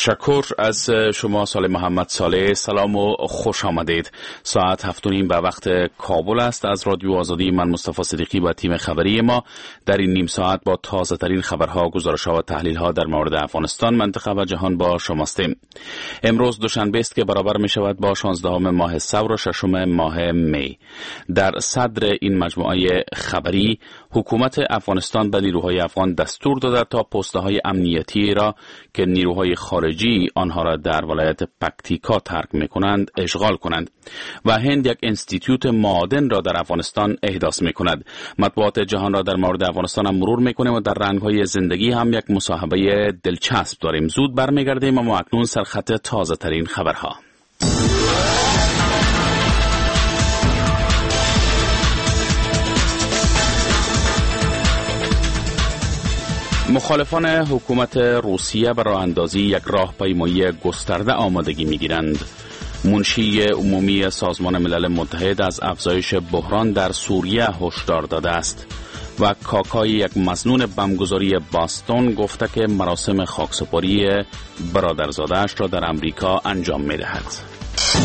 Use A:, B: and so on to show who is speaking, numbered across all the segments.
A: تشکر از شما صالح محمد صالح. سلام و خوش آمدید. ساعت 7:30 به وقت کابل است. از رادیو آزادی من مصطفی صدیقی و تیم خبری ما در این نیم ساعت با تازه ترین خبرها، گزارش‌ها و تحلیل‌ها در مورد افغانستان، منطقه و جهان با شما هستیم. امروز دوشنبه است که برابر می شود با 16 ماه ثور و 6 ماه می. در صدر این مجموعه خبری، حکومت افغانستان به نیروهای افغان دستور داده تا پست‌های امنیتی را که نیروهای خارجی آنها را در ولایت پکتیکا ترک می‌کنند اشغال کنند و هند یک انستیتیوت معادن را در افغانستان احداث می‌کند. مطبوعات جهان را در مورد افغانستان هم مرور می‌کنیم و در رنگ‌های زندگی هم یک مصاحبه دلچسب داریم. زود برمیگردیم اما اکنون سرخط تازه ترین خبرها. مخالفان حکومت روسیه برای اندازی یک راهپیمایی گسترده آمادگی می‌گیرند. منشی عمومی سازمان ملل متحد از افزایش بحران در سوریه هشدار داده است و کاکای یک مظنون بمبگذاری باستون گفته که مراسم خاکسپاری برادرزاده‌اش را در امریکا انجام می‌دهد.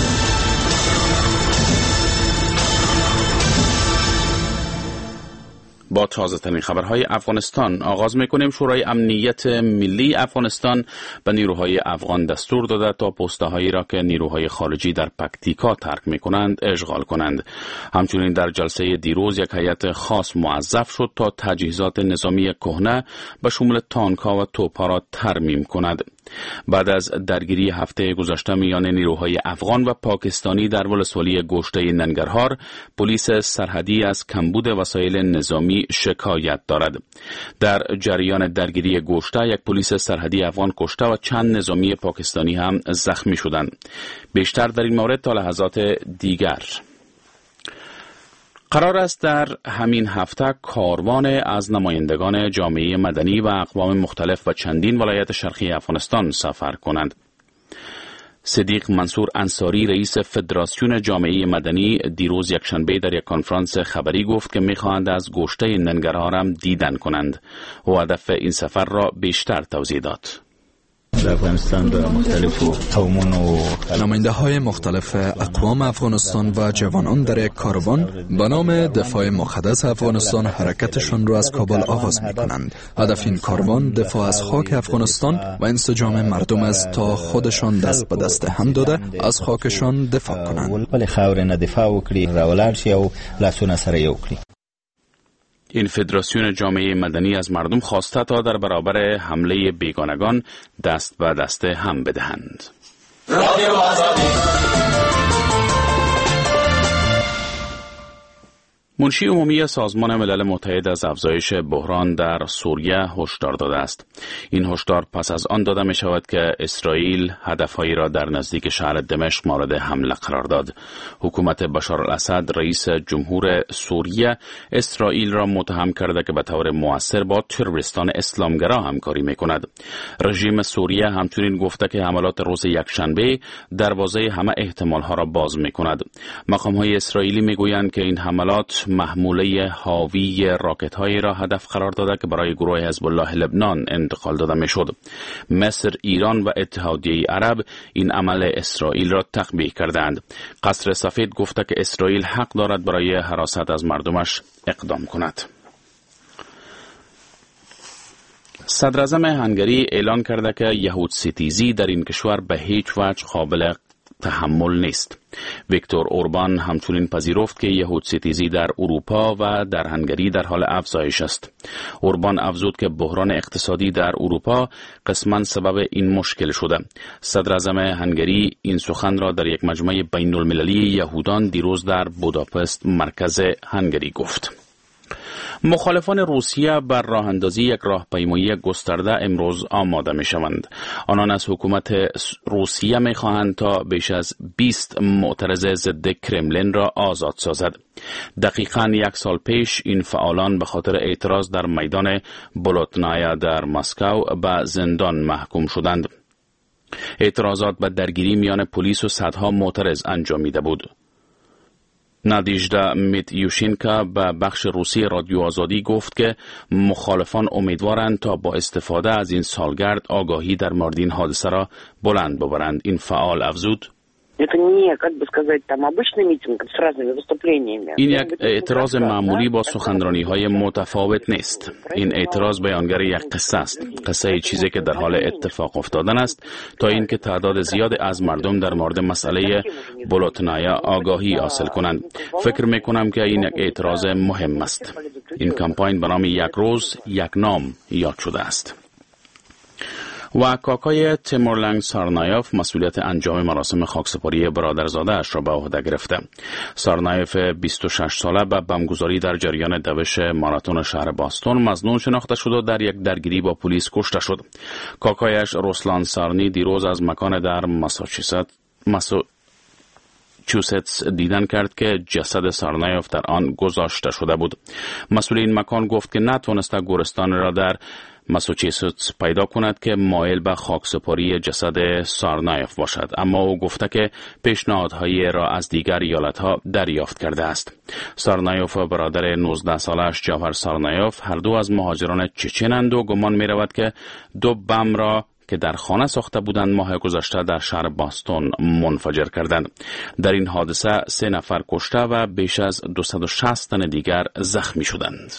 A: با تازه ترین خبرهای افغانستان آغاز میکنیم. شورای امنیت ملی افغانستان به نیروهای افغان دستور داده تا پست‌هایی را که نیروهای خارجی در پکتیکا ترک میکنند اشغال کنند. همچنین در جلسه دیروز یک هیئت خاص موظف شد تا تجهیزات نظامی کهنه به شمول تانک‌ها و توپ‌ها را ترمیم کند. بعد از درگیری هفته گذشته میان نیروهای افغان و پاکستانی در ولسوالی گوشته ننگرهار، پلیس سرحدی از کمبود وسایل نظامی شکایت دارد. در جریان درگیری گوشته یک پلیس سرحدی افغان کشته و چند نظامی پاکستانی هم زخمی شدند. بیشتر در این مورد تا لحظات دیگر. قرار است در همین هفته کاروان از نمایندگان جامعه مدنی و اقوام مختلف و چندین ولایت شرقی افغانستان سفر کنند. صدیق منصور انصاری رئیس فدراسیون جامعه مدنی دیروز یکشنبه در یک کنفرانس خبری گفت که می‌خواهند از گوشته ننگرهار هم دیدن کنند و هدف این سفر را بیشتر توضیح داد.
B: در افغانستان در مختلف قومون و
C: نماینده های مختلف اقوام افغانستان و جوانان در یک کاروان به نام دفاع مقدس افغانستان حرکتشان را از کابل آغاز می کنند. هدف این کاروان دفاع از خاک افغانستان و انسجام مردم است تا خودشان دست به دست هم داده از خاکشان دفاع کنند.
B: ولی خاور نه دفاع وکړي راولار شي او لاسونه سره یو کړي.
A: این فدراسیون جامعه مدنی از مردم خواسته تا در برابر حمله بیگانگان دست به دست هم بدهند. منشی عمومی سازمان ملل متحد از افزایش بحران در سوریه هشدار داده است. این هشدار پس از آن داده می شود که اسرائیل هدفهایی را در نزدیک شهر دمشق مورد حمله قرار داد. حکومت بشار الاسد رئیس جمهور سوریه اسرائیل را متهم کرده که به طور مؤثر با تروریستان اسلامگرا همکاری می کند. رژیم سوریه همچنین گفته که حملات روز یکشنبه دروازه همه احتمالها را باز می کند. مقام‌های اسرائیلی می گویند که این حملات محموله حاوی راکت‌هایی را هدف قرار داده که برای گروه حزب الله لبنان انتقال داده می‌شد. مصر، ایران و اتحادیه عرب این عمل اسرائیل را تقبیح کردند. قصر سفید گفته که اسرائیل حق دارد برای حراست از مردمش اقدام کند. صدر اعظم هنگری اعلان کرده که یهود ستیزی در این کشور به هیچ وجه قابل تحمل نیست. ویکتور اوربان همچنین پذیرفت که یهود ستیزی در اروپا و در هنگری در حال افزایش است. اوربان افزود که بحران اقتصادی در اروپا قسماً سبب این مشکل شده. صدر اعظم هنگری این سخن را در یک مجمع بین المللی یهودان دیروز در بوداپست مرکز هنگری گفت. مخالفان روسیه بر راه اندازی یک راهپیمایی گسترده امروز آماده می شوند. آنان از حکومت روسیه می خواهند تا بیش از 20 معترض ضد کرملین را آزاد سازد. دقیقاً یک سال پیش این فعالان به خاطر اعتراض در میدان بولوتنایا در مسکو به زندان محکوم شدند. اعتراضات به درگیری میان پلیس و صدها معترض انجامیده بود. نادیژدا میتیوشینکا به بخش روسی رادیو آزادی گفت که مخالفان امیدوارند تا با استفاده از این سالگرد آگاهی در مورد این حادثه را بلند ببرند. این فعال افزود: این یک اعتراض معمولی با سخنرانی‌های متفاوت نیست. این اعتراض بیانگر یک قصه است. قصه چیزی که در حال اتفاق افتادن است تا اینکه تعداد زیاد از مردم در مورد مسئله بولوتنایا آگاهی حاصل کنند. فکر می‌کنم که این یک اعتراض مهم است. این کمپاین به نام یک روز یک نام یاد شده است. و کاکای تیمورلنگ سارنایف مسئولیت انجام مراسم خاکسپاری برادرزاده اش را به عهده گرفته. سارنایف 26 ساله به بمبگذاری در جریان دوش ماراتون شهر باستون مظنون شناخته شد و در یک درگیری با پلیس کشته شد. کاکایش روسلان سارنی دیروز از مکان در ماساچوستس دیدن کرد که جسد سارنایف در آن گذاشته شده بود. مسئول این مکان گفت که نتوانسته گورستان را در ماساچوستس پیدا کند که مایل به خاکسپاری جسد سارنایف باشد، اما او گفته که پیشنهادهایی را از دیگر ایالتها دریافت کرده است. سارنایف و برادر 19 سالش جوهر سارنایف هر دو از مهاجران چچنند و گمان می رود که دو بم را که در خانه ساخته بودند ماه گذشته در شهر باستون منفجر کردند. در این حادثه 3 نفر کشته و بیش از 260 تن دیگر زخمی شدند.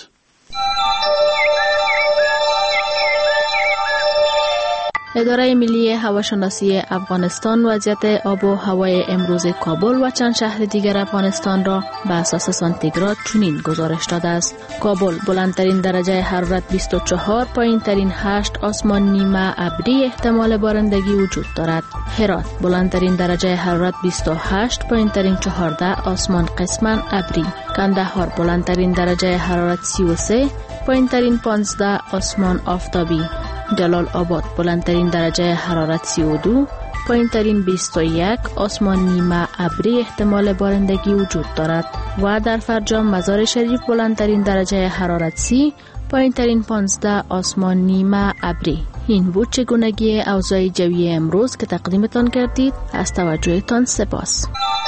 D: اداره ملی هواشناسی افغانستان وضعیت آب و هوای امروز کابل و چند شهر دیگر افغانستان را به اساس سانتیگراد چنین گزارش داده است. کابل بلندترین درجه حرارت 24، پایینترین 8، آسمان نیمه ابری، احتمال بارندگی وجود دارد. هرات بلندترین درجه حرارت 28، پایینترین 14، آسمان قسما ابری. کندهار بلندترین درجه حرارت 33، پایینترین 15، آسمان آفتابی. جلال آباد بلندترین درجه حرارت 32، پایینترین 21، آسمان نیمه ابری، احتمال بارندگی وجود دارد. و در فرجام مزار شریف بلندترین درجه حرارت 30، پایینترین 15، آسمان نیمه ابری. این بود چگونگی اوضاع جوی امروز که تقدیمتان کردید. از توجهتان سپاس.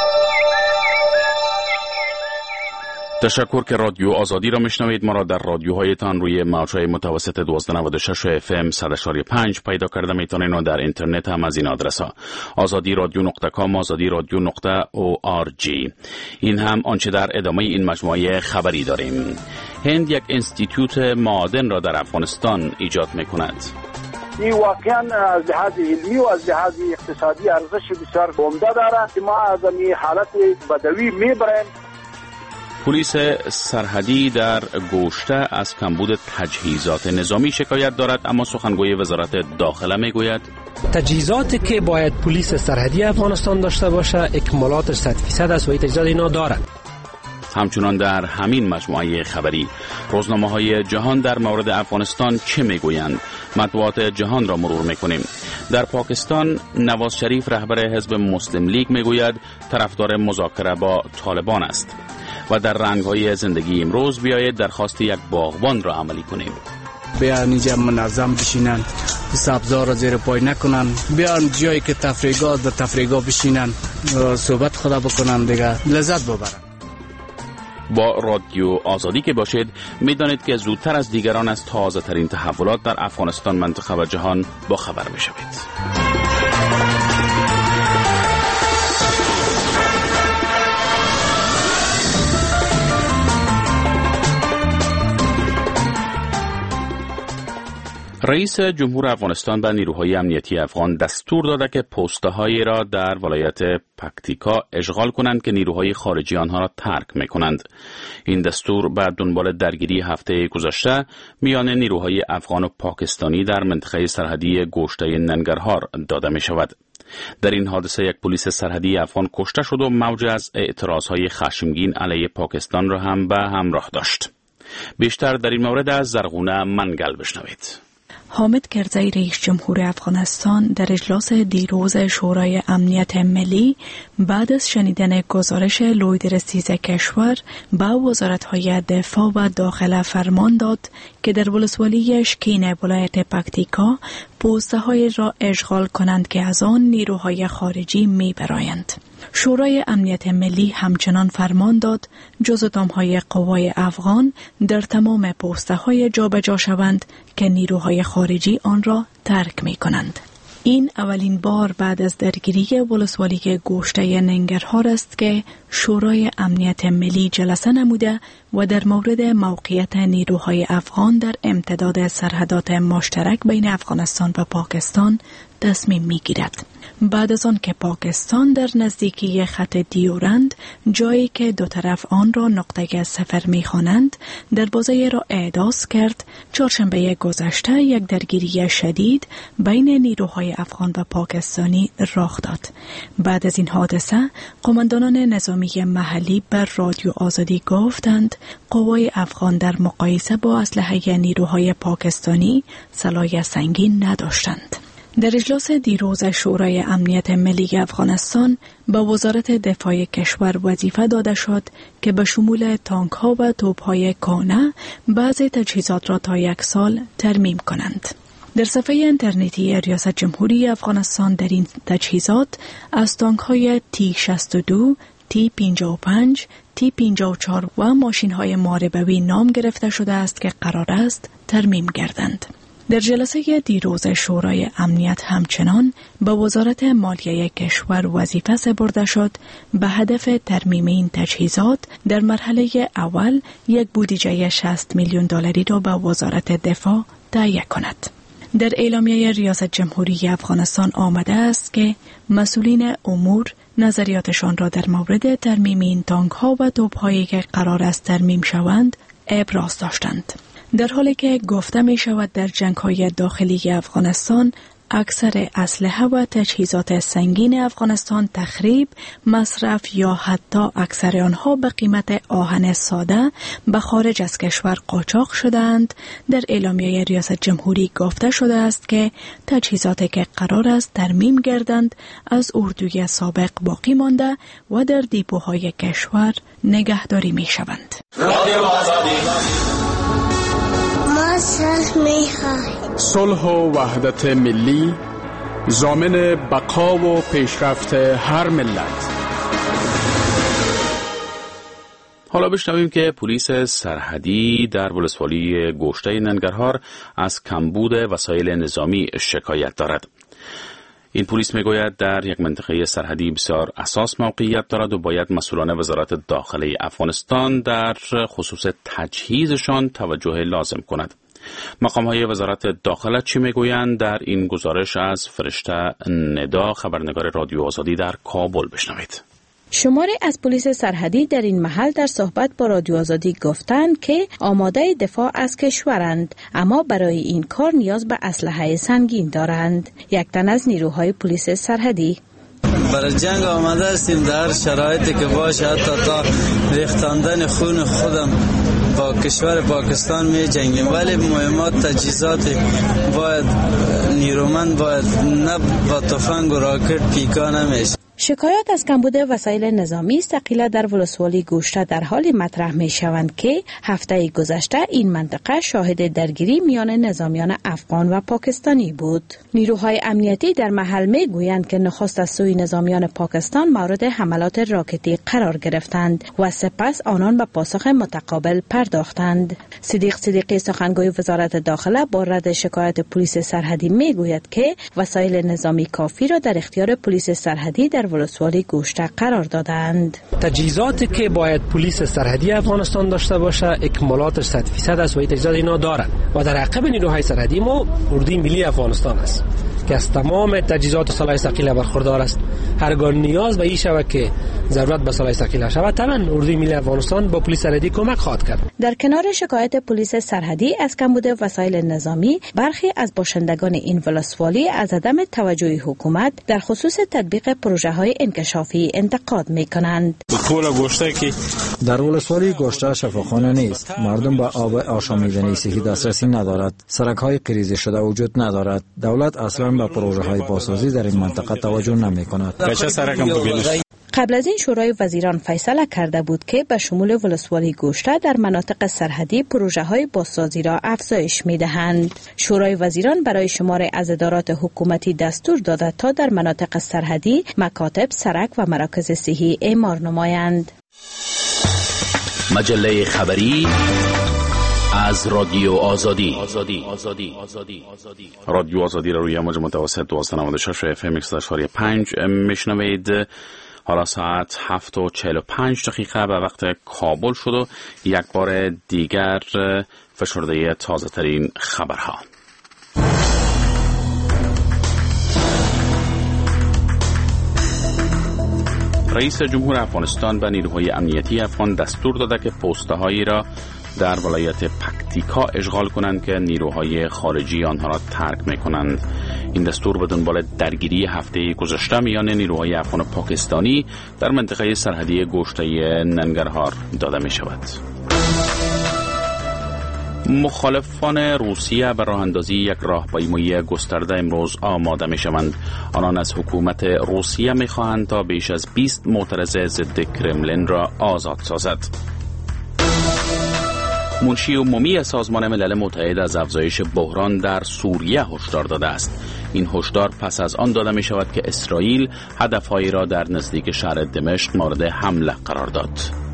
A: تشکر که رادیو آزادی را میشنوید. ما را در رادیوهایتان روی موج‌های متوسط 1296 FM 100.5 پیدا کرده میتونید و در اینترنت هم از این آدرس ها azadi.radio.com azadi.radio.org. این هم آنچه در ادامه این مجموعه خبری داریم. هند یک انستیتوت معادن را در افغانستان ایجاد میکند.
E: این واقعا از لحاظ علمی و از لحاظ اقتصادی ارزش بسیار عمده دارد. ما از این حالت بدوی میبریم.
A: پلیس سرحدی در گوشته از کمبود تجهیزات نظامی شکایت دارد، اما سخنگوی وزارت داخله میگوید
F: تجهیزاتی که باید پلیس سرحدی افغانستان داشته باشه اکمالاتش 100% است و این تجهیزات اینا دارد.
A: همچنان در همین مجموعه خبری روزنامه‌های جهان در مورد افغانستان چه میگویند؟ مطبوعات جهان را مرور میکنیم. در پاکستان نواز شریف رهبر حزب مسلم لیگ میگوید طرفدار مذاکره با طالبان است. و در رنگ‌های زندگی امروز بیایید درخواست یک باغبان را عملی کنیم.
G: بیان اینجا منظم بشینن، سبزا را زیر پای نکنن، بیان جایی که تفریحگاه در تفریحگاه بشینن، صحبت خدا بکنن، دیگه لذت ببرن.
A: با رادیو آزادی که باشید میدانید که زودتر از دیگران از تازه ترین تحولات در افغانستان، منطقه و جهان با خبر میشوید. رئیس جمهور افغانستان به نیروهای امنیتی افغان دستور داده که پست‌هایی را در ولایت پکتیکا اشغال کنند که نیروهای خارجی آنها را ترک می‌کنند. این دستور بعد دنبال درگیری هفته گذشته میان نیروهای افغان و پاکستانی در منطقه سرحدی گوشته ننگرهار داده می‌شود. در این حادثه یک پلیس سرحدی افغان کشته شد و موج از اعتراضهای خشمگین علیه پاکستان را هم به همراه داشت. بیشتر در این مورد از زرغونه منگل بشنوید.
H: حامد کرزی رئیس جمهور افغانستان در اجلاس دیروز شورای امنیت ملی بعد از شنیدن گزارش لوی رئیس کشور به وزارت‌های دفاع و داخله فرمان داد که در ولسوالی شکین ولایت پکتیکا پست‌هایی را اشغال کنند که از آن نیروهای خارجی می‌برایند. شورای امنیت ملی همچنان فرمان داد جزو اتمهای قوای افغان در تمام پست‌های جابجا شوند که نیروهای خارجی آن را ترک می کنند. این اولین بار بعد از درگیری ولسوالی گوشته ننگرهار است که شورای امنیت ملی جلسه نموده و در مورد موقعیت نیروهای افغان در امتداد سرحدات مشترک بین افغانستان و پاکستان تصمیم می گیرد. بعد از آن که پاکستان در نزدیکی خط دیورند، جایی که دو طرف آن را نقطه صفر می خوانند، دروازه را اعداس کرد، چهارشنبه گذشته یک درگیری شدید بین نیروهای افغان و پاکستانی رخ داد. بعد از این حادثه، قماندانان نظامی محلی بر رادیو آزادی گفتند قوای افغان در مقایسه با اسلحه نیروهای پاکستانی سلاح سنگین نداشتند. در اجلاس دیروز شورای امنیت ملی افغانستان به وزارت دفاع کشور وظیفه داده شد که به شمول تانک ها و توپ های کانه بعضی تجهیزات را تا 1 سال ترمیم کنند. در صفحه اینترنتی ریاست جمهوری افغانستان در این تجهیزات از تانک های T-62، T-55، T-54 و ماشین های محاربه‌ای نام گرفته شده است که قرار است ترمیم گردند. در جلسه دیروز شورای امنیت همچنان به وزارت مالیه کشور وظیفه سپرده شد به هدف ترمیم این تجهیزات در مرحله اول یک بودجه 60 میلیون دلاری را به وزارت دفاع تهیه کند. در اعلامیه ریاست جمهوری افغانستان آمده است که مسئولین امور نظریاتشان را در مورد ترمیم این تانک ها و توپ هایی که قرار است ترمیم شوند ابراز داشتند. در حالی که گفته می شود در جنگ های داخلی افغانستان اکثر اسلحه و تجهیزات سنگین افغانستان تخریب، مصرف یا حتی اکثر آنها به قیمت آهن ساده به خارج از کشور قاچاق شدند. در اعلامیه ریاست جمهوری گفته شده است که تجهیزاتی که قرار است ترمیم گردند از اردوی سابق باقی مانده و در دیپوهای کشور نگهداری می شوند.
I: صلح و وحدت ملی ضامن بقا و پیشرفت هر ملت.
A: حالا بشنویم که پلیس سرحدی در ولسوالی گوشته ننگرهار از کمبود وسایل نظامی شکایت دارد. این پلیس میگوید در یک منطقه سرحدی بسیار حساس موقعیت دارد و باید مسئولان وزارت داخله افغانستان در خصوص تجهیزشان توجه لازم کند. مقام‌های وزارت داخله چی میگویند در این گزارش از فرشته ندا، خبرنگار رادیو آزادی در کابل بشنوید.
J: شماری از پلیس سرحدی در این محل در صحبت با رادیو آزادی گفتند که آماده دفاع از کشورند، اما برای این کار نیاز به اسلحه سنگین دارند. یک تن از نیروهای پلیس سرحدی:
K: برای جنگ آماده هستیم، در شرایطی که باشه، حتی تا ریختاندن خون خودم با کشور پاکستان می جنگیم، ولی مهمات تجهیزات باید نیرومند، باید نه با تفنگ و راکت پیکا نمیشه.
J: شکایات از کمبود وسایل نظامی ثقیله در ولسوالی گوشته در حالی مطرح می شوند که هفته گذشته این منطقه شاهد درگیری میان نظامیان افغان و پاکستانی بود. نیروهای امنیتی در محل می گویند که نخست از سوی نظامیان پاکستان مورد حملات راکتی قرار گرفتند و سپس آنان به پاسخ متقابل پرداختند. صدیق صدیقی سخنگوی وزارت داخله با رد شکایت پلیس سرحدی می گوید که وسایل نظامی کافی را در اختیار پلیس سرحدی در ولسوالی گوشته قرار دادند.
F: تجهیزاتی که باید پلیس سرحدی افغانستان داشته باشه اکمالاتش 100% است و این تجهیزات اینا دارند و در عقب نیروهای سرحدی ما اردوی ملی افغانستان است که از تمام تجهیزات و سلاح ثقیله برخوردار است. هرگاه نیاز به این شود که ضرورت به سلاح ثقیله شود، طبعا اردوی ملی افغانستان با پلیس سرحدی کمک خواهد کرد.
J: در کنار شکایت پلیس سرحدی از کمبود وسایل نظامی، برخی از باشندگان این ولسوالی از عدم توجه حکومت در خصوص تطبیق پروژه‌های انکشافی انتقاد می‌کنند.
B: در ولسوالی گوشته شفاخانه نیست. مردم به آب آشامیدنی صحی دسترسی ندارد. سرک‌های قریزی شده وجود ندارد. دولت اصلاً به پروژه‌های بازسازی در این منطقه توجه نمی‌کند.
J: قبل از این شورای وزیران فیصله کرده بود که به شمول ولسوالی گوشته در مناطق سرحدی پروژه های بازسازی را افزایش می دهند. شورای وزیران برای شمار از ادارات حکومتی دستور داده تا در مناطق سرحدی مکاتب، سرک و مراکز صحی اعمار نمایند.
A: مجله خبری از رادیو آزادی. رادیو آزادی را روی موج متوسط 1296 FM 105 میشنوید. حالا ساعت 7:45 به وقت کابل شد و یک بار دیگر فشرده تازه ترین خبرها. رئیس جمهور افغانستان به نیروهای امنیتی افغان دستور داده که پست‌هایی را در ولایت پکتیکا اشغال کنند که نیروهای خارجی آنها را ترک می‌کنند. این دستور به دنبال درگیری هفته گذشته میان نیروهای افغان و پاکستانی در منطقه سرحدی گوشته ننگرهار داده می‌شود. مخالفان روسیه به راه اندازی یک راهپیمایی گسترده امروز آماده می شوند. آنان از حکومت روسیه می خواهند تا بیش از 20 معترض ضد کرملین را آزاد سازد. منشی عمومی سازمان ملل متحد از افزایش بحران در سوریه هشدار داده است. این هشدار پس از آن داده می شود که اسرائیل هدفهایی را در نزدیک شهر دمشق مورد حمله قرار داد.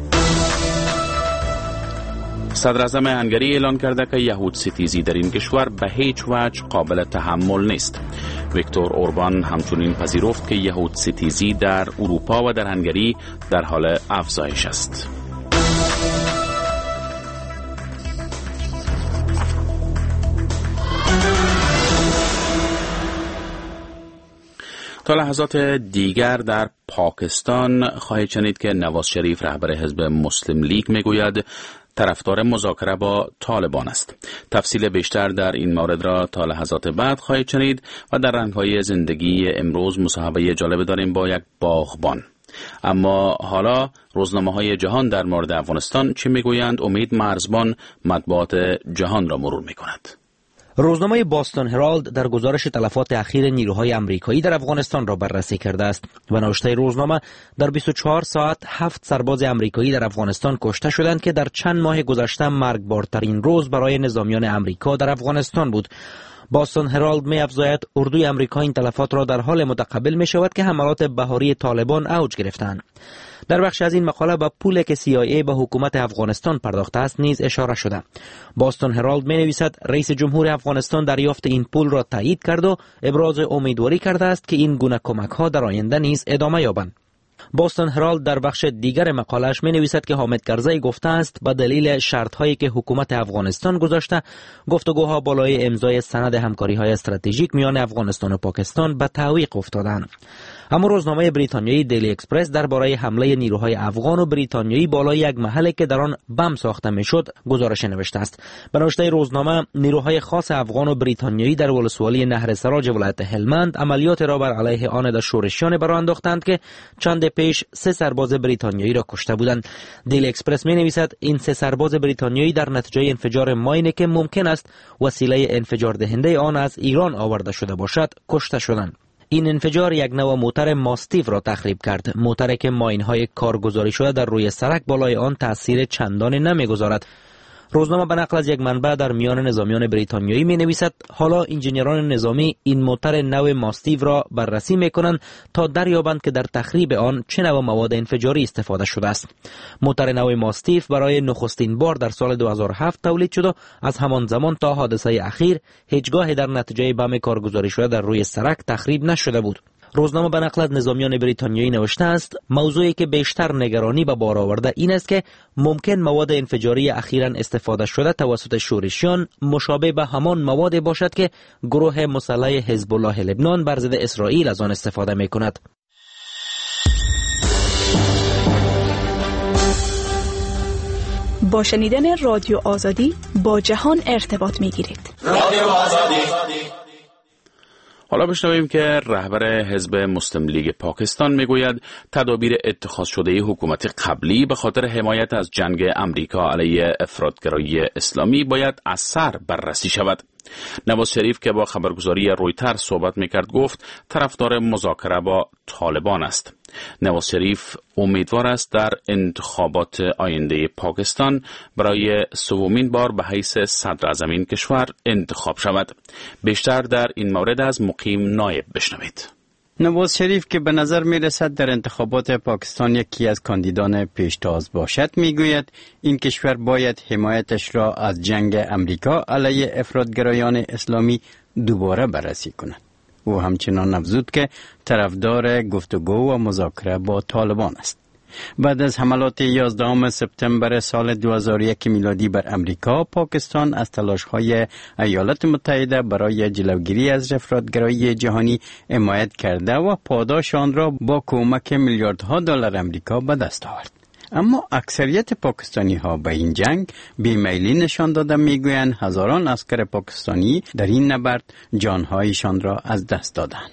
A: صدر اعظم هنگری اعلان کرده که یهود ستیزی در این کشور به هیچ وجه قابل تحمل نیست. ویکتور اوربان همچنین پذیرفت که یهود ستیزی در اروپا و در هنگری در حال افزایش است. تا لحظات دیگر در پاکستان خواهید شنید که نواز شریف رهبر حزب مسلم لیگ میگوید طرفدار مذاکره با طالبان است. تفصیل بیشتر در این مورد را تا لحظات بعد خواهید شنید و در رنگ‌های زندگی امروز مصاحبه جالب داریم با یک باغبان. اما حالا روزنامه‌های جهان در مورد افغانستان چه میگویند؟ امید مرزبان مطبوعات جهان را مرور میکند.
L: روزنامه باستون هرالد در گزارش تلفات اخیر نیروهای آمریکایی در افغانستان را بررسی کرده است و نوشته روزنامه در 24 ساعت 7 سرباز آمریکایی در افغانستان کشته شدند که در چند ماه گذشته مرگبارترین روز برای نظامیان آمریکا در افغانستان بود. باستون هرالد می افزاید اردوی آمریکا این تلفات را در حال متقبل می شود که حملات بهاری طالبان اوج گرفتند. در بخش از این مقاله به پولی که CIA به حکومت افغانستان پرداخته است نیز اشاره شده. باستون هرالد می نویسد رئیس جمهور افغانستان دریافت این پول را تایید کرد و ابراز امیدواری کرده است که این گونه کمک ها در آینده نیز ادامه یابند. باستون هرالد در بخش دیگر مقاله‌اش می نویسد که حامد کرزی گفته است به دلیل شرط‌هایی که حکومت افغانستان گذاشته گفتگوها بالای امضای سند همکاری‌های استراتژیک میان افغانستان و پاکستان به تعویق افتادند. اما روزنامه بریتانیایی دیلی اکسپرس درباره حمله نیروهای افغان و بریتانیایی بالای یک محلی که در آن بم ساخته میشد گزارش نوشته است. به نوشته روزنامه نیروهای خاص افغان و بریتانیایی در ولسوالی نهر سراج ولایت هلمند عملیات را بر علیه آن شورشیان برآ انداختند که چند پیش 3 سرباز بریتانیایی را کشته بودند. دیلی اکسپرس می نویسد این 3 سرباز بریتانیایی در نتیجه انفجار ماینی که ممکن است وسیله انفجار دهنده آن از ایران آورده شده باشد کشته شدند. این انفجار یک نوع موتر ماستیف را تخریب کرد. موتری که ماین‌های کارگزاری شده در روی سرک بالای آن تأثیر چندانی نمی‌گذارد. روزنامه به نقل از یک منبع در میان نظامیان بریتانیایی می نویسد حالا انجینیران نظامی این موتر نو ماستیو را بررسی می کنند تا دریابند که در تخریب آن چه نوع مواد انفجاری استفاده شده است. موتر نو ماستیو برای نخستین بار در سال 2007 تولید شد و از همان زمان تا حادثه اخیر هیچگاه در نتیجه بم کارگزاری شده در روی سرک تخریب نشده بود. روزنامه به نقل از نظامیان بریتانیایی نوشته است موضوعی که بیشتر نگرانی به بار آورده این است که ممکن مواد انفجاری اخیراً استفاده شده توسط شورشیان مشابه به همان مواد باشد که گروه مسلح حزب الله لبنان بر ضد اسرائیل از آن استفاده می کند.
H: با شنیدن رادیو آزادی با جهان ارتباط می گیرید.
A: رادیو آزادی. حالا بشنویم که رهبر حزب مسلم لیگ پاکستان میگوید تدابیر اتخاذ شده حکومت قبلی به خاطر حمایت از جنگ امریکا علیه افراطگرایی اسلامی باید از سر بررسی شود. نواز شریف که با خبرگزاری رویترز صحبت میکرد گفت طرفدار مذاکره با طالبان است. نواز شریف امیدوار است در انتخابات آینده پاکستان برای سومین بار به حیث صدر اعظم این کشور انتخاب شود. بیشتر در این مورد از مقیم نایب بشنوید.
M: نواز شریف که به نظر می رسد در انتخابات پاکستان یکی از کاندیدان پیشتاز باشد می گوید این کشور باید حمایتش را از جنگ امریکا علیه افراطگرایان اسلامی دوباره بررسی کند. او همچنان افزود که طرفدار گفتگو و مذاکره با طالبان است. بعد از حملات 11 سپتامبر سال 2001 میلادی بر امریکا، پاکستان از تلاش‌های ایالات متحده برای جلوگیری از افراطگرایی جهانی حمایت کرده و پاداش آن را با کمک میلیاردها دلار امریکا به دست آورد. اما اکثریت پاکستانی ها به این جنگ بیمیلی نشان داده میگویند هزاران عسکر پاکستانی در این نبرد جانهایشان را از دست دادند.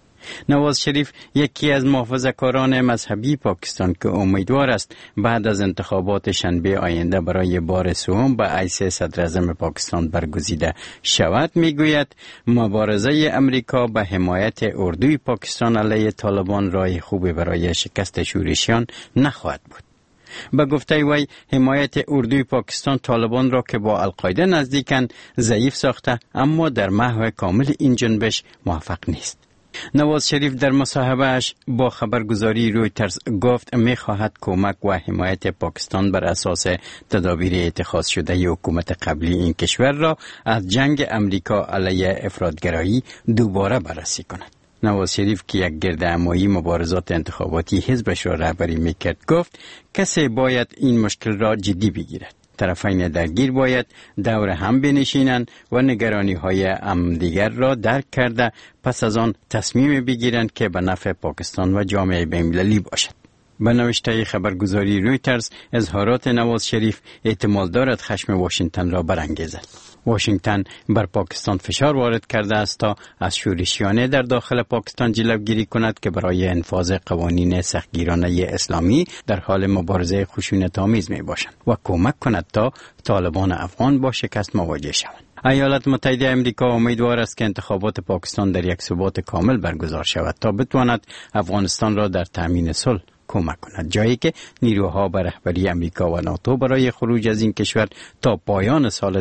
M: نواز شریف یکی از محافظه‌کاران مذهبی پاکستان که امیدوار است بعد از انتخابات شنبه آینده برای بار سوم به حیث صدر اعظم پاکستان برگزیده شود میگوید مبارزه امریکا به حمایت اردوی پاکستان علیه طالبان راه خوبی برای شکست شورشیان نخواهد بود. به گفته وی حمایت اردوی پاکستان طالبان را که با القاعده نزدیکند ضعیف ساخته، اما در محو کامل این جنبش موفق نیست. نواز شریف در مصاحبه‌اش با خبرگزاری رویترز گفت می‌خواهد کمک و حمایت پاکستان بر اساس تدابیر اتخاذ شده حکومت قبلی این کشور را از جنگ امریکا علیه افراطگرایی دوباره بررسی کند. نواز شریف که یک گردهمایی مبارزات انتخاباتی حزبش را رهبری می‌کرد گفت کسی باید این مشکل را جدی بگیرد. طرفین درگیر باید دور هم بنشینند و نگرانی‌های همدیگر را درک کرده پس از آن تصمیم بگیرند که به نفع پاکستان و جامعه بین‌المللی باشد. به نوشته خبرگزاری رویترز اظهارات نواز شریف احتمال دارد خشم واشنگتن را برانگیزد. واشنگتن بر پاکستان فشار وارد کرده است تا از شورشیانه در داخل پاکستان جلوگیری کند که برای انفاذ قوانین سختگیرانه اسلامی در حال مبارزه خشونت‌آمیز می باشند و کمک کند تا طالبان افغان با شکست مواجه شوند. ایالات متحده امریکا امیدوار است که انتخابات پاکستان در یک ثبات کامل برگزار شود تا بتواند افغانستان را در تامین صلح کمک کند، جایی که نیروها به رهبری امریکا و ناتو برای خروج از این کشور تا پایان سال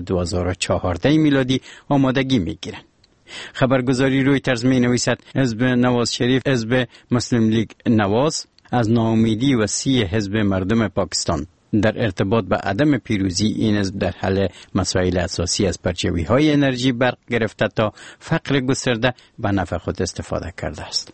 M: 2014 میلادی آمادگی میگیرند. خبرگزاری رویترز می نویسد حزب نواز شریف، حزب مسلم لیگ نواز، از ناامیدی وسیع حزب مردم پاکستان در ارتباط به عدم پیروزی این حزب در حل مسائل اساسی از پرچوی‌های انرژی برق گرفته تا فقر گسترده به نفع خود استفاده کرده است.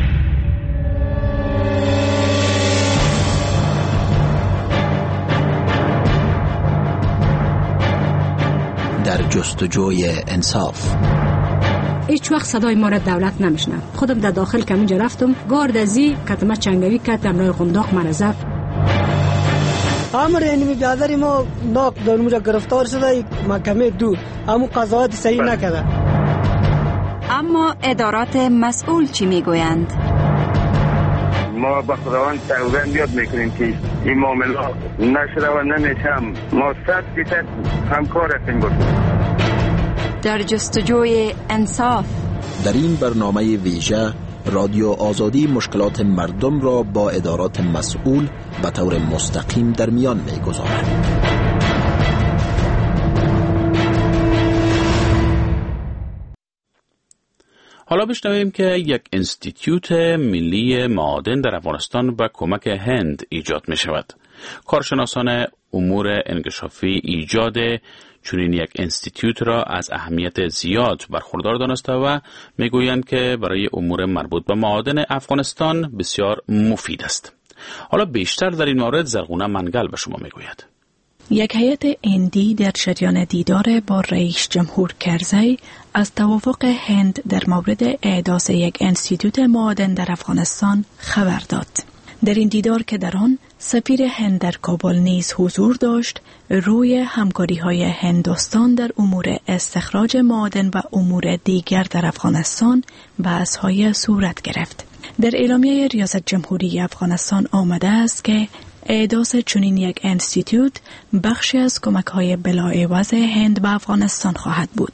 N: در جستجوی انصاف.
O: هیچ وقت صدای ما را دولت نمیشنه. خودم در داخل که اینجا رفتم گارد ازی کتمه چنگوی که تمنای قنداق من زد.
P: امر اینمی بیادری ما ناک در اونجا گرفتار شده محکمه دور اما قضاوت صحیح نکرده.
Q: اما ادارات مسئول چی میگویند؟
R: ما با خداوند سوگند یاد میکنیم که این معاملات نشده و نمیشم. ما 100% همکار هستیم باشیم.
Q: در جستجوی انصاف.
N: در این برنامه ویژه رادیو آزادی مشکلات مردم را با ادارات مسئول به طور مستقیم در میان میگذارد.
A: حالا بشنویم که یک انستیتیوت ملی معادن در افغانستان با کمک هند ایجاد می شود. کارشناسان امور انکشافی ایجاد چنین یک انستیتیوت را از اهمیت زیاد برخوردار دانسته و میگویند که برای امور مربوط به معادن افغانستان بسیار مفید است. حالا بیشتر در این مورد زرغونه منگل به شما میگوید.
H: یک هیئت هندی در جریان دیدار با رئیس جمهور کرزی از توافق هند در مورد احداث یک انستیتوت معادن در افغانستان خبر داد. در این دیدار که در آن سفیر هند در کابل نیز حضور داشت، روی همکاری‌های هندوستان در امور استخراج معادن و امور دیگر در افغانستان بحث‌های صورت گرفت. در اعلامیه ریاست جمهوری افغانستان آمده است که احداث چنین یک انستیتوت بخشی از کمک‌های بلاعوض هند به افغانستان خواهد بود.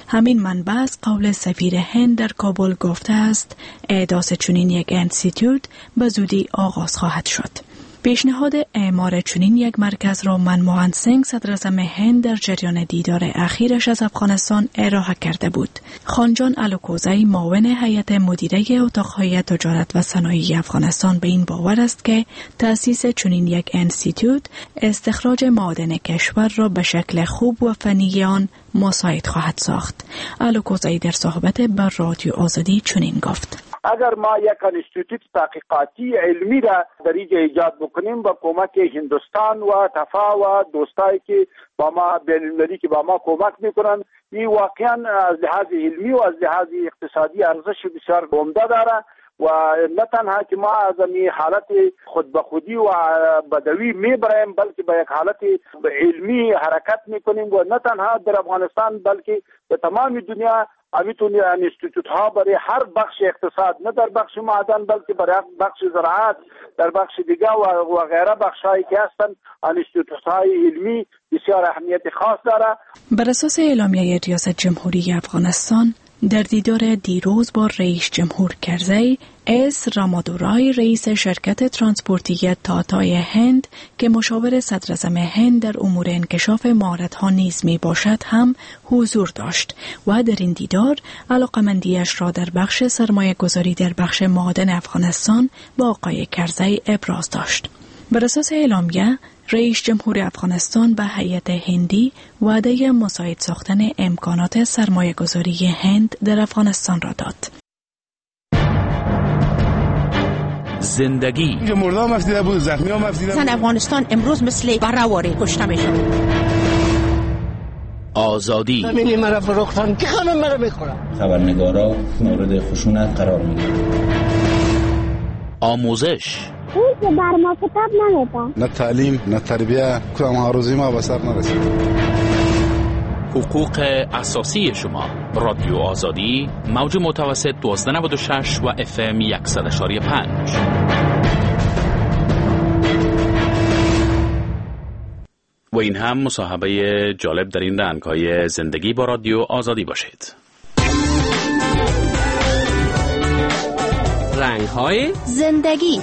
H: همین منبع از قول سفیر هند در کابل گفته است احداث چنین یک انستیتوت به زودی آغاز خواهد شد. پیشنهاد اعمار چنین یک مرکز را منموهن سینگ صدر اعظم هند در جریان دیدار اخیرش از افغانستان ارائه کرده بود. خانجان الوکوزی معاون هیئت مدیره اتاقهای تجارت و صنایع افغانستان به این باور است که تأسیس چنین یک انستیتوت استخراج معادن کشور را به شکل خوب و فنی آن مساعد خواهد ساخت. الوکوزی در صحبت با رادیو آزادی چنین گفت:
E: اگر ما یک انستیتوت تحقیقاتی علمی را در اینجا ایجاد بکنیم با کمک هندوستان و تفا و دوستایی که با ما بین‌المللی که با ما کمک میکنن، این واقعا از لحاظ علمی و از لحاظ اقتصادی ارزش بسیار عمده داره و نه تنها که ما از این حالت خود به خودی و بدوی میبریم بلکه به یک حالت علمی حرکت میکنیم و نه تنها در افغانستان بلکه به تمام دنیا امیتونی انستیتوت ها برای هر بخش اقتصاد، نه در بخش معدن بلکه برای بخش زراعت، در بخش دیگه و غیره بخش هایی که هستن انستیتوت های علمی بسیار اهمیت خاص داره.
H: بر اساس اعلامیه ریاست جمهوری افغانستان در دیدار دیروز با رئیس جمهور کرزی، اس رامادورای رئیس شرکت ترانسپورتی تاتای هند که مشاور صدر اعظم هند در امور انکشاف مهارت‌ها نیز می باشد هم حضور داشت و در این دیدار علاقمندیش را در بخش سرمایه گذاری در بخش معادن افغانستان با آقای کرزی ابراز داشت. بر اساس اعلامیه رئیس جمهور افغانستان به هیئت هندی وعده مساعد ساختن امکانات سرمایه گذاری هند در افغانستان را داد.
A: زندگی
S: مردم مفیده بود، زخمی ها مفیده بود.
T: زن افغانستان امروز مثل برهواری کشته میشد.
A: آزادی
P: همینی مرا فروختن که همه مرا میخورن.
U: خبرنگارا مورد خشونت قرار میگیرن.
A: آموزش
V: اون که بر ما کتاب نمیدن،
S: نه تعلیم نه تربیه، کدام هاروزی ما به سر نرسید.
A: حقوق اساسی شما. رادیو آزادی موج متوسط 1296 و FM 100.5. و این هم مصاحبه جالب در این رنگ‌های زندگی با رادیو آزادی باشید.
W: رنگ‌های زندگی.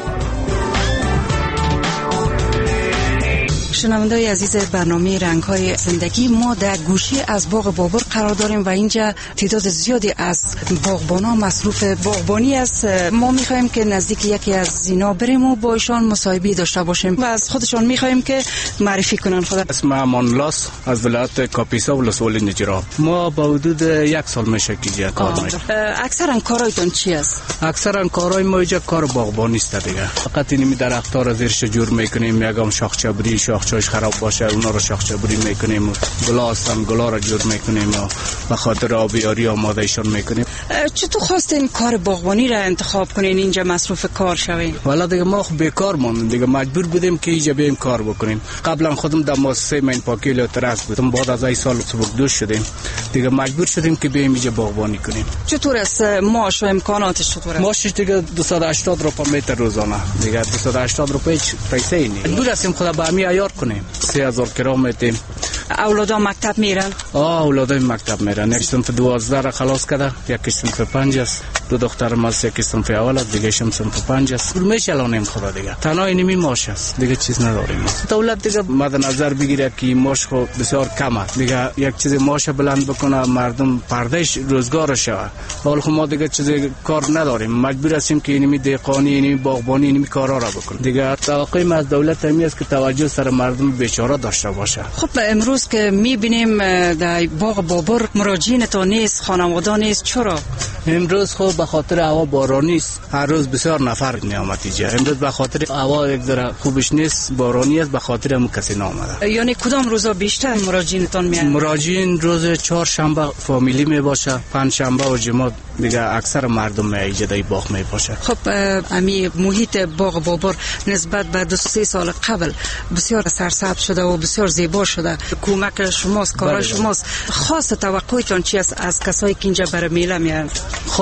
X: شنونده‌های عزیز برنامه رنگ‌های زندگی، ما در گوشه از باغ بابر قرار داریم و اینجا تعداد زیادی از باغبان‌ها مصروف باغبانی است. ما می‌خوایم که نزدیک یکی از اینا بریم و با ایشان مصاحبه داشته باشیم و از خودشان می‌خوایم که معرفی کنن خود.
G: اسم مانلاس از ولایت کاپیسا ولسوالی نجراب. ما با حدود 1 سال میشه که کار می‌کنیم.
X: اکثرا کارایتون چی است؟
G: اکثرا کارای ما اینجا کار باغبانی است دیگه. فقط این درخت‌ها را زیرش جور می‌کنیم، یکم شاخچبری شاخچش خراب باشه اونا رو شاخچبری میکنیم، گلا هستن گلا رو جور میکنیم و به خاطر آبیاری آمادهشون میکنیم.
X: چطور خواستین کار باغبانی را انتخاب کنین اینجا مصروف کار شوین؟
G: والا دیگه ما بیکار موندیم دیگه، مجبور بودیم که اینجا بیایم کار بکنیم. قبلا خودم در مؤسسه مین پاکیل ترس بودم، بعد از این سال سبکدوش شدیم دیگه، مجبور شدیم که بیایم اینجا باغبانی کنیم.
X: چطور است معاش و امکاناتش چطور است؟
G: معاشش دیگه 280 روپیه متر روزانه دیگه، 280 روپیه هیچ پیسه ای نیست. دور هستیم خدا به همین عیار کنیم. 3000 کرام میتیم.
X: اولادا مکتب میرن؟
G: اولادا مکتب میرن. یک صنف 12 را خلاص کرده، یک صنف 5 است. دو دخترم از یک صنف اول است، دیگه شم صنف 5 است. پول میشلانیم خدا دیگه. تنها اینمی معاش است، دیگه چیز نداریم. دولت دیگه مد نظر بگیره که معاش خو بسیار کم است. دیگه یک چیز معاش بلند بکنه مردم پردهش روزگار شود. حال خو ما دیگه چیز کار نداریم، مجبور هستیم که اینمی دهقانی اینمی باغبانی اینمی کارا را بکنیم. دیگه توقع ما از دولت همین است که توجه سر مردم بیچاره داشته باشه.
X: خب امروز که میبینیم در باغ بابر مراجعین تو نیست، خانواده نیست، چرا؟
G: امروز خب به خاطر هوا بارانی است، هر روز بسیار نفر میآمد اینجا. امروز به خاطر هوا یک ذره خوبش نیست، بارانی است، به خاطر هم کسی نامده.
X: یعنی کدام روزا بیشتر مراجعینتون میاد؟
G: مراجعین روز چهارشنبه فامیلی میباشه، پنجشنبه و جمعه دیگه اکثر مردم میجه در باغ میباشه.
X: خب امی محیط باغ بابر نسبت به 2-3 سال قبل بسیار سرسبز شده و بسیار زیبا شده. کمک شماست، کار شماست. خاص توقعتون چی است از کسایی که اینجا برای میله میان؟
G: خاص توقع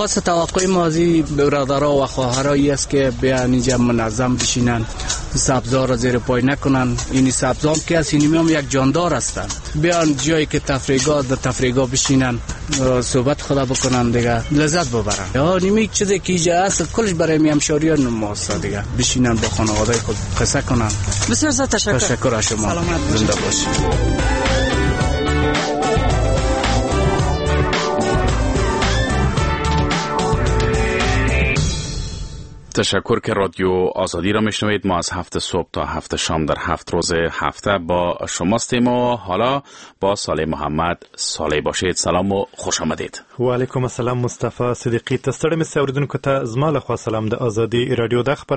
G: توقع ما از برادرها و خواهرایی است که بیان اینجا منظم بشینن، سبزار را زیر پای نکنن. این سبزام که از اینمی هم یک جاندار هستن، بیان جایی که تفریگاه بشینن، صحبت خدا بکنن دیگه، لذت ببرن. یا نیمی چیزی که اینجا هست کلش برای میامشاریان ماست دیگه، بشینن با خانواده خود قصه کنن.
X: بسیار زیاد
G: تشکر از شما. زنده باشید.
A: تشکر که رادیو آزادی را میشنوید. ما از 7 صبح تا 7 شام در 7 روز هفته با شماستیم و حالا با صالح محمد. صالح باشید. سلام و خوش آمدید.
C: و علیکم السلام مصطفی صدیقی. تستړی مې اوریدونکو ته زما له خوا سلام د آزادي رادیو د